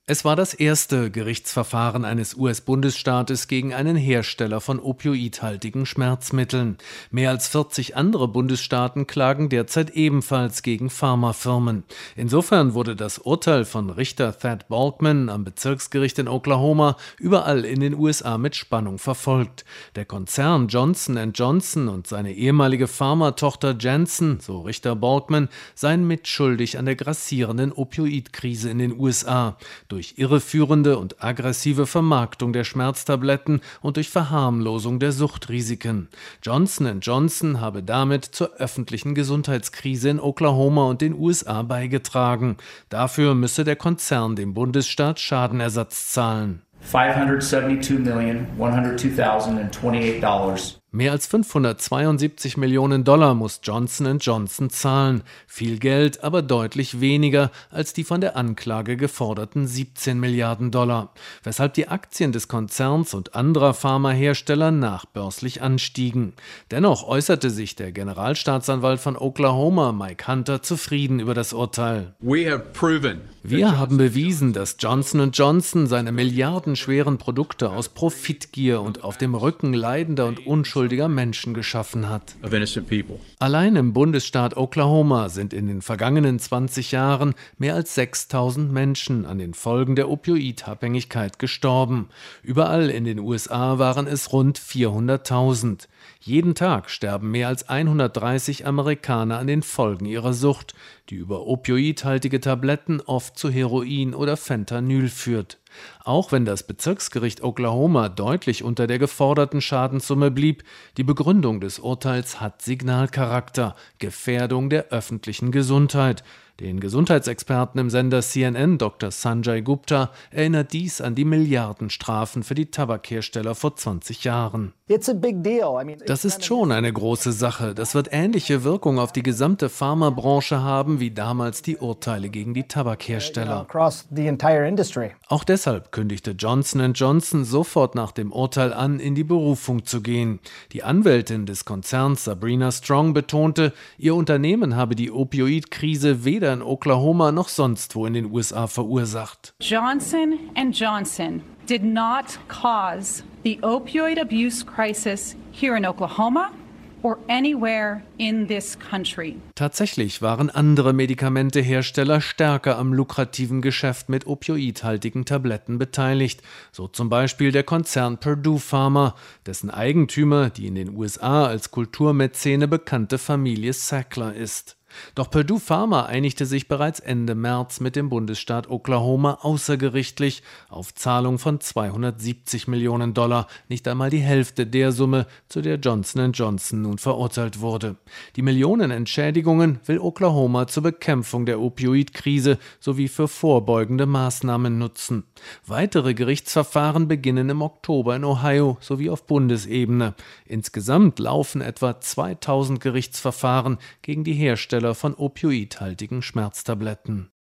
Es war das erste Gerichtsverfahren eines US-Bundesstaates gegen einen Hersteller von opioidhaltigen Schmerzmitteln. Mehr als 40 andere Bundesstaaten klagen derzeit ebenfalls gegen Pharmafirmen. Insofern wurde das Urteil von Richter Thad Balkman am Bezirksgericht in Oklahoma überall in den USA mit Spannung verfolgt. Der Konzern Johnson & Johnson und seine ehemalige Pharmatochter Janssen, so Richter Balkman, seien mitschuldig an der grassierenden Opioidkrise in den USA. Durch irreführende und aggressive Vermarktung der Schmerztabletten und durch Verharmlosung der Suchtrisiken. Johnson & Johnson habe damit zur öffentlichen Gesundheitskrise in Oklahoma und den USA beigetragen. Dafür müsse der Konzern dem Bundesstaat Schadenersatz zahlen. $572,102,028. Mehr als 572 Millionen muss Johnson & Johnson zahlen. Viel Geld, aber deutlich weniger als die von der Anklage geforderten 17 Milliarden $, weshalb die Aktien des Konzerns und anderer Pharmahersteller nachbörslich anstiegen. Dennoch äußerte sich der Generalstaatsanwalt von Oklahoma, Mike Hunter, zufrieden über das Urteil. Wir haben bewiesen, dass Johnson & Johnson seine milliardenschweren Produkte aus Profitgier und auf dem Rücken leidender und unschuldiger Menschen geschaffen hat. Allein im Bundesstaat Oklahoma sind in den vergangenen 20 Jahren mehr als 6.000 Menschen an den Folgen der Opioidabhängigkeit gestorben. Überall in den USA waren es rund 400.000. Jeden Tag sterben mehr als 130 Amerikaner an den Folgen ihrer Sucht, die über opioidhaltige Tabletten oft zu Heroin oder Fentanyl führt. Auch wenn das Bezirksgericht Oklahoma deutlich unter der geforderten Schadenssumme blieb, die Begründung des Urteils hat Signalcharakter, Gefährdung der öffentlichen Gesundheit. Den Gesundheitsexperten im Sender CNN, Dr. Sanjay Gupta, erinnert dies an die Milliardenstrafen für die Tabakhersteller vor 20 Jahren. Das ist schon eine große Sache. Das wird ähnliche Wirkung auf die gesamte Pharmabranche haben wie damals die Urteile gegen die Tabakhersteller. Auch deshalb kündigte Johnson & Johnson sofort nach dem Urteil an, in die Berufung zu gehen. Die Anwältin des Konzerns Sabrina Strong betonte, ihr Unternehmen habe die Opioidkrise weder in Oklahoma noch sonst wo in den USA verursacht. Johnson & Johnson did not cause the opioid abuse crisis here in Oklahoma or anywhere in this country. Tatsächlich waren andere Medikamentehersteller stärker am lukrativen Geschäft mit opioidhaltigen Tabletten beteiligt, so zum Beispiel der Konzern Purdue Pharma, dessen Eigentümer die in den USA als Kulturmäzene bekannte Familie Sackler ist. Doch Purdue Pharma einigte sich bereits Ende März mit dem Bundesstaat Oklahoma außergerichtlich auf Zahlung von $270 Millionen, nicht einmal die Hälfte der Summe, zu der Johnson & Johnson nun verurteilt wurde. Die Millionen Entschädigungen will Oklahoma zur Bekämpfung der Opioidkrise sowie für vorbeugende Maßnahmen nutzen. Weitere Gerichtsverfahren beginnen im Oktober in Ohio sowie auf Bundesebene. Insgesamt laufen etwa 2000 Gerichtsverfahren gegen die Hersteller von opioidhaltigen Schmerztabletten.